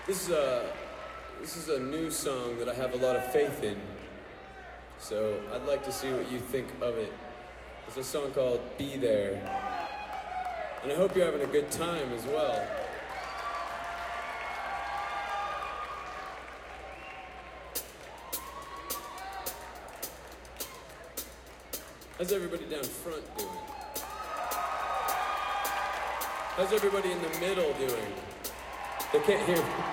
This is a this is a new song that I have a lot of faith in. So I'd like to see what you think of it. It's a song called Be There. And I hope you're having a good time as well. How's everybody down front doing? How's everybody in the middle doing? They can't hear me.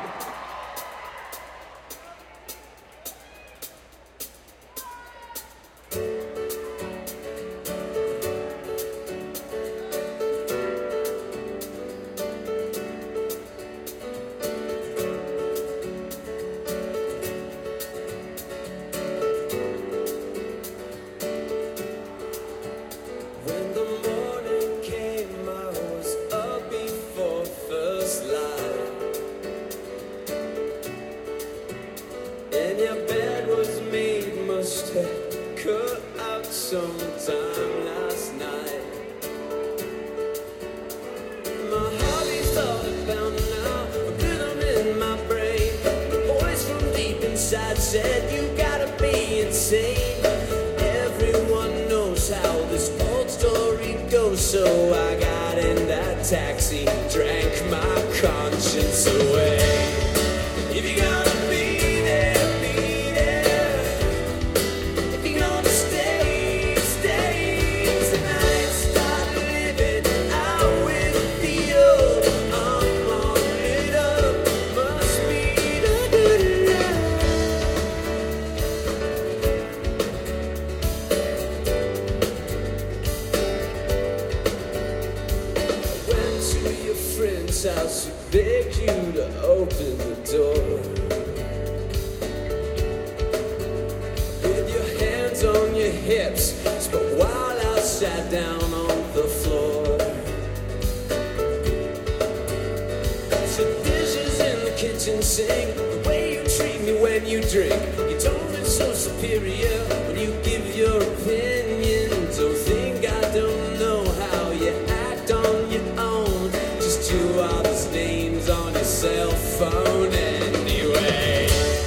Cut out sometime last night. My heartbeat's started pounding now, a rhythm in my brain. The voice from deep inside said, you gotta be insane. Everyone knows how this old story goes, so I got in that taxi, drank my conscience away. If you're gonna be there, be there. If you're gonna stay, stay. Tonight, start living out with the old. I'm all lit up, must be the good love. Went to your friend's house, who begged you to open the door. On your hips, but while I sat down on the floor, some dishes in the kitchen sink, the way you treat me when you drink. You told me so superior when you give your opinion. Don't think I don't know how you act on your own. Just two others' names on your cell phone anyway.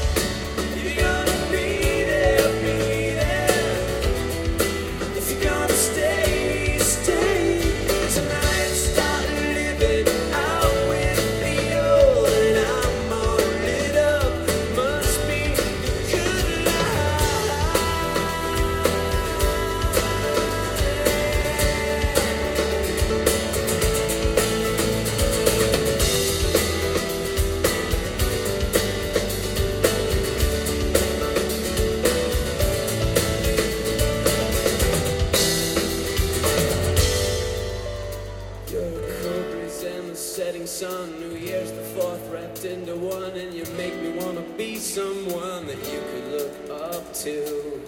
Setting sun, New Year's the 4th wrapped into one, and you make me wanna be someone that you could look up to.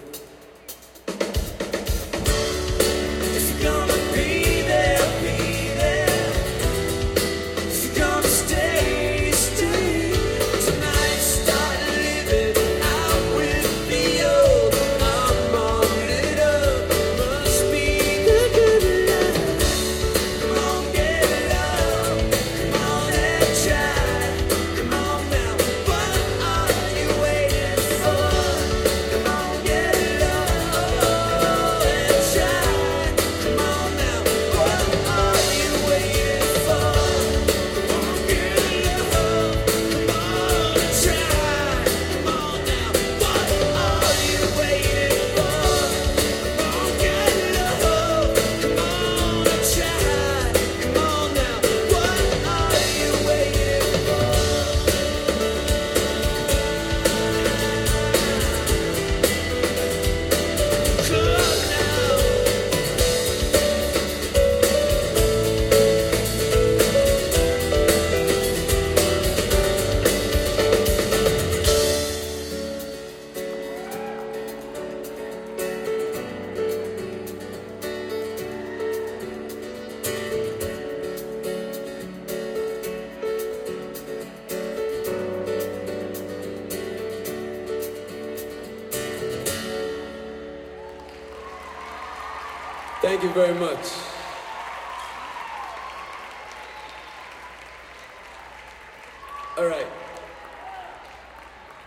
If you're gonna be there, be there. If you're gonna stay, stay. Tonight, start living out with the old. I'm all lit up, must be the good love. Come on, get it up. Thank you very much.